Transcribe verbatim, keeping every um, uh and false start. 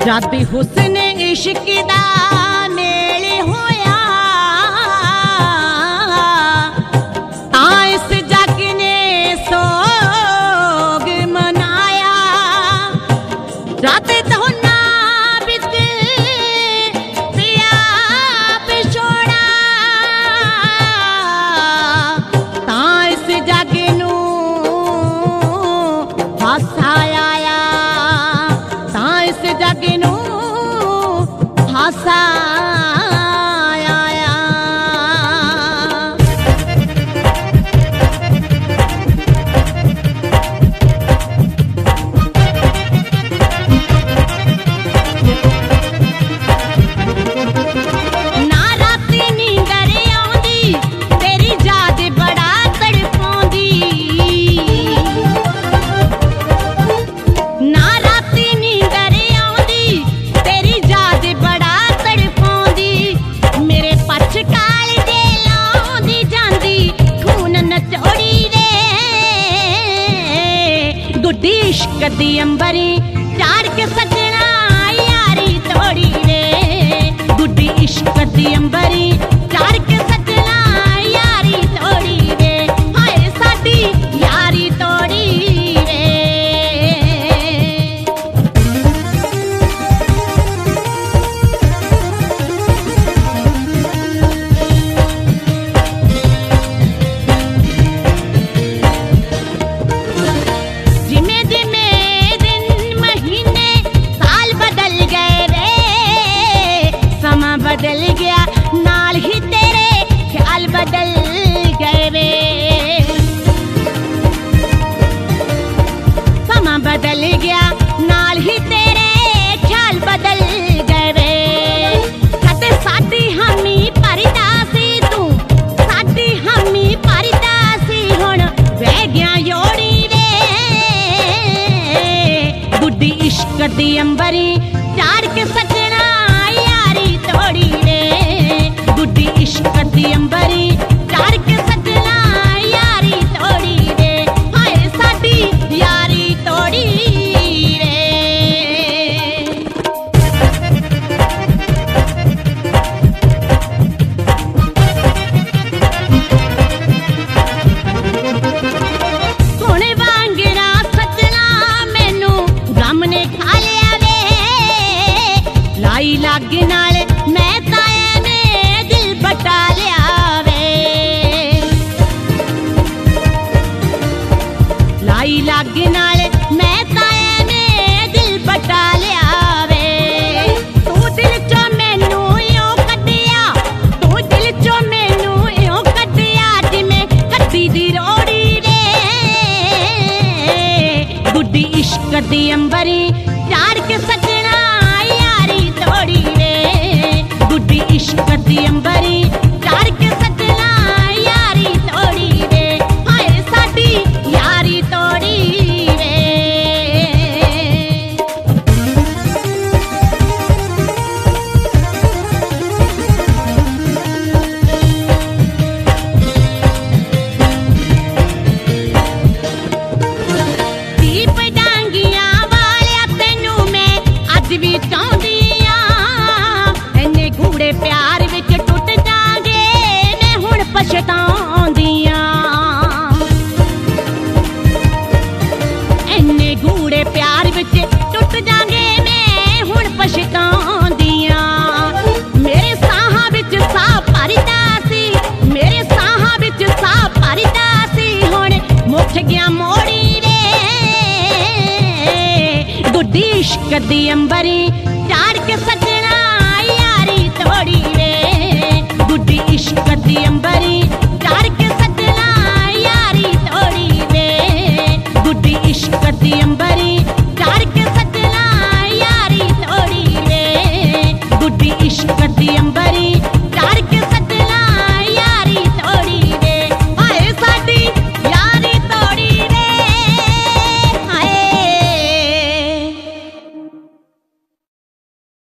जद हुस्न इश्क दा मेल होया तां इस जग ने सोग मनाया। जद दोना बिच पिया पिछोड़ा तां इस जग नू हासा आया। तां इस जग नू हासा आया। ना राती नींदर आउंदी तेरी याद बड़ा तड़पाउंदी। ना राती नींदर आउंदी तेरी याद बड़ा तड़पाउंदी। मेरे पछ काल दे लाउंदी जांदी खून नचोड़ी रे। गुड्डी इश्क दी अंबरी चाड़ के सजना यारी तोड़ी रे। गुड्डी इश्क दी अंबरी चाड़ के सजना यारी तोड़ी रे। हाय साडी यारी तोड़ी रे। जिमे जिमे दिन महीने साल बदल गए रे। समा बदल गया नाल ही तेरे ख्याल बदल गए रे। समा बदल गया नाल ही तेरे ख्याल बदल गए रे। कदे साडी हामी भरदा सी तू साडी हामी भरदा सी हुण वह गया योड़ी रे। गुड्डी इश्क दी अंबरी चाड़ के सजना यारी तोड़ी रे। गुड्डी इश्क दी अंबरी चाड़ के सजना यारी तोड़ी रे। हाय साडी यारी तोड़ी रे। हुण वांगड़ा सजना मैनू गम ने खा लिया वे। लाई लग नाल मैं ताया ने दिल बटा लिया वे। लाई लग नाल मैं ताया ने दिल बटा लिया वे। तू दिल चो मैनू इयों कड्डिया तू दिल चो मैनू इयों कड्डिया जिवें कड्डी दी रोड़ी रे। गुड्डी इश्क दी अंबरी चाड़ के सजना यारी तोड़ी रे। गुड्डी इश्क दी अंबरी चाड़ के सजना यारी तोड़ी रे। हाय साडी यारी तोड़ी रे। दीप डांगियां वालिया तैनू मैं अज भी चाहुंदी आ। इन्ने गूढ़े प्यार विच टुट जांगे मैं हुण पछताउंदी आ। इन्ने गूढ़े प्यार विच टुट जांगे मैं हुण पछताउंदी आ। मेरे साहां विच साह भरदा सी मेरे साहां विच साह भरदा सी हुण मुठ गया मोड़ी रे। गुड्डी इश्क दी अंबरी चाड़ के सजना यारी तोड़ी रे। गुड्डी इश्क